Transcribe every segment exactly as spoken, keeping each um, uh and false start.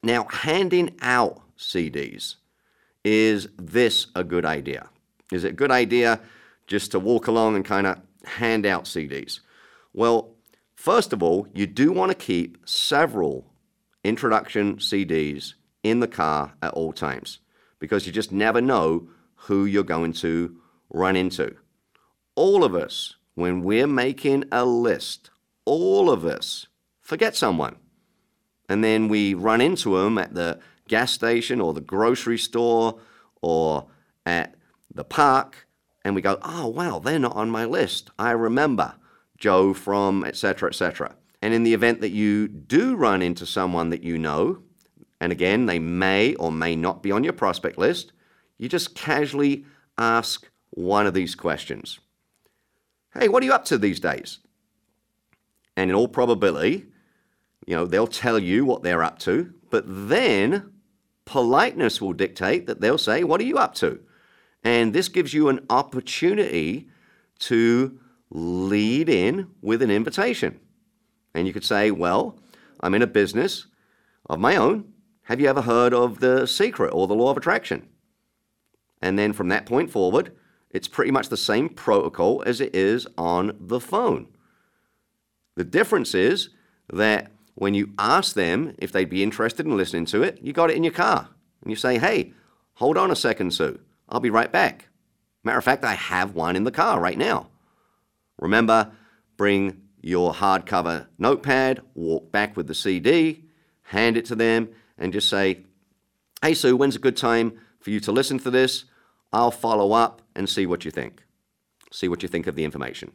Now, handing out C Ds, is this a good idea? Is it a good idea just to walk along and kind of hand out C Ds? Well, first of all, you do want to keep several introduction C Ds in the car at all times because you just never know who you're going to run into. All of us, when we're making a list, all of us forget someone. And then we run into them at the gas station or the grocery store or at the park, and we go, oh, wow, they're not on my list. I remember Joe from et cetera, et cetera. And in the event that you do run into someone that you know, and again, they may or may not be on your prospect list, you just casually ask one of these questions. Hey, what are you up to these days? And in all probability, you know, they'll tell you what they're up to, but then politeness will dictate that they'll say, what are you up to? And this gives you an opportunity to lead in with an invitation. And you could say, well, I'm in a business of my own. Have you ever heard of The Secret or the Law of Attraction? And then from that point forward, it's pretty much the same protocol as it is on the phone. The difference is that when you ask them if they'd be interested in listening to it, you got it in your car. And you say, hey, hold on a second, Sue. I'll be right back. Matter of fact, I have one in the car right now. Remember, bring your hardcover notepad, walk back with the C D, hand it to them, and just say, hey, Sue, when's a good time for you to listen to this? I'll follow up and see what you think. See what you think of the information.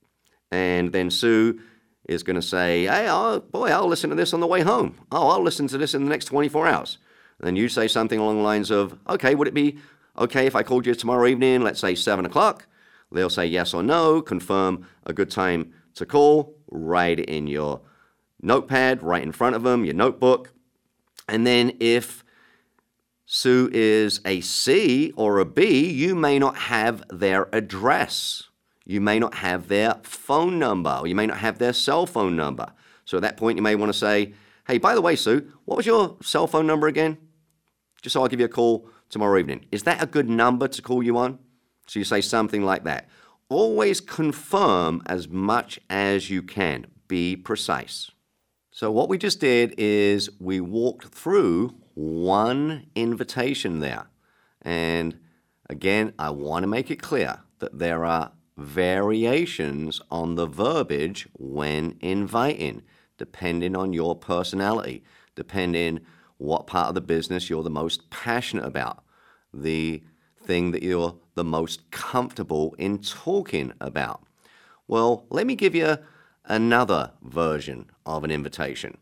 And then Sue is going to say, hey, oh, boy, I'll listen to this on the way home. Oh, I'll listen to this in the next twenty-four hours. And then you say something along the lines of, okay, would it be okay if I called you tomorrow evening, let's say seven o'clock? They'll say yes or no, confirm a good time to call, write it in your notepad, right in front of them, your notebook. And then if Sue is a C or a B, you may not have their address. You may not have their phone number, or you may not have their cell phone number. So at that point, you may want to say, hey, by the way, Sue, what was your cell phone number again? Just so I'll give you a call tomorrow evening. Is that a good number to call you on? So you say something like that. Always confirm as much as you can. Be precise. So what we just did is we walked through one invitation there. And again, I want to make it clear that there are variations on the verbiage when inviting, depending on your personality, depending what part of the business you're the most passionate about, the thing that you're the most comfortable in talking about. Well, let me give you another version of an invitation.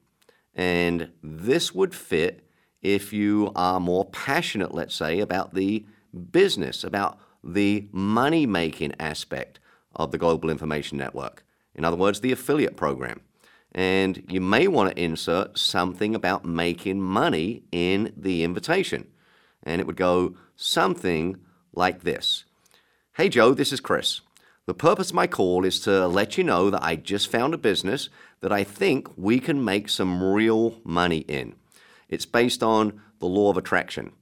And this would fit if you are more passionate, let's say, about the business, about the money-making aspect of the Global Information Network. In other words, the affiliate program. And you may want to insert something about making money in the invitation. And it would go something like this. Hey, Joe, this is Chris. The purpose of my call is to let you know that I just found a business that I think we can make some real money in. It's based on the law of attraction.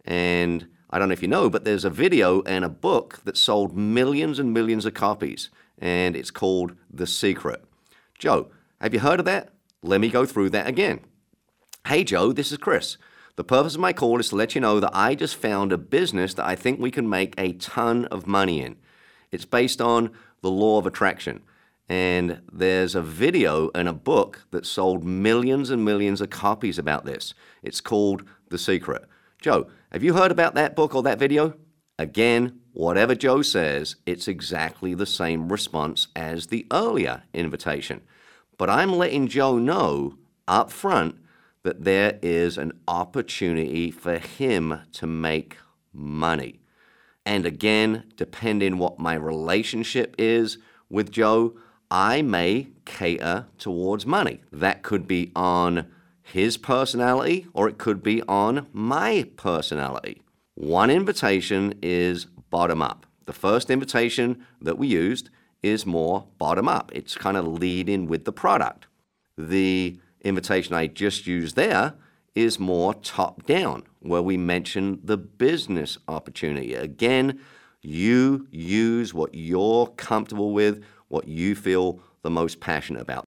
And I don't know if you know, but there's a video and a book that sold millions and millions of copies, and it's called The Secret. Joe, have you heard of that? Let me go through that again. Hey, Joe, this is Chris. The purpose of my call is to let you know that I just found a business that I think we can make a ton of money in. It's based on the law of attraction, and there's a video and a book that sold millions and millions of copies about this. It's called The Secret. Joe, have you heard about that book or that video? Again, whatever Joe says, it's exactly the same response as the earlier invitation. But I'm letting Joe know up front that there is an opportunity for him to make money. And again, depending what my relationship is with Joe, I may cater towards money. That could be on his personality, or it could be on my personality. One invitation is bottom up. The first invitation that we used is more bottom up. It's kind of leading with the product. The invitation I just used there is more top-down, where we mention the business opportunity. Again, you use what you're comfortable with, what you feel the most passionate about.